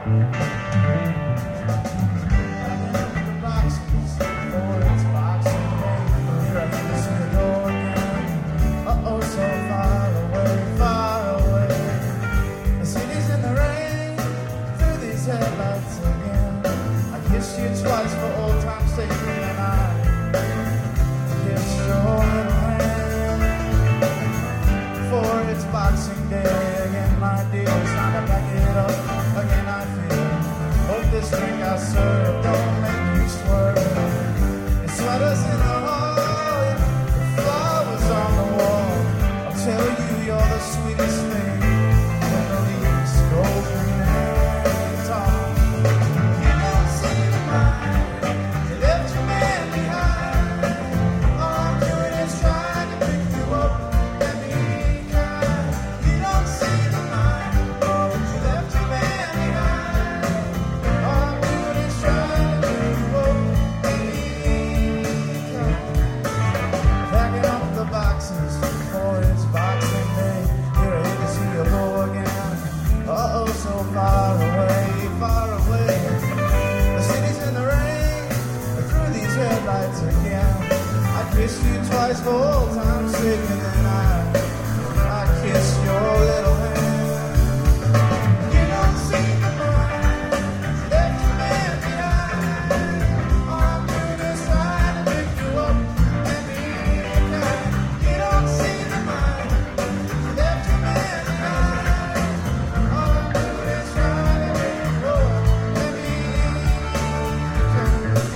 Twice for old time's sake, and I kiss your little hand. For it's Boxing Day again, my dear. It's time to back it up again. I feel. Hope this drink I serve don't make you swerve. It's sweaters in the hall, the flowers on the wall. I'll tell you you're the sweetest thing when the leaves go green and tall. Kiss you twice for old time's sake, and then I kiss your little hand. You don't see the mind, left your man behind. All I'm doing is trying to pick you up and be kind. You don't see the mind, left your man behind. All I'm doing is trying to pick you up and be kind.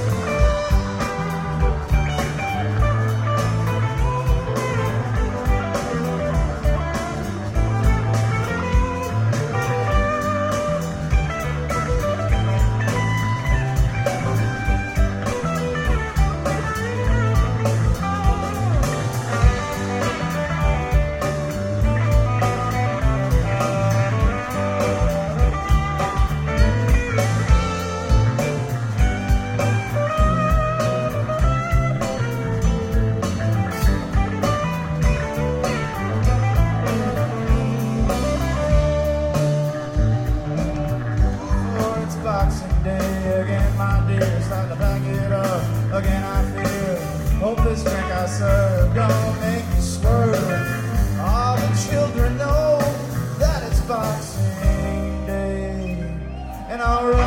Boxing Day again, my dear. It's time to back it up again. I feel. Hope this drink I serve don't make you swerve. All the children know that it's Boxing Day, and I'll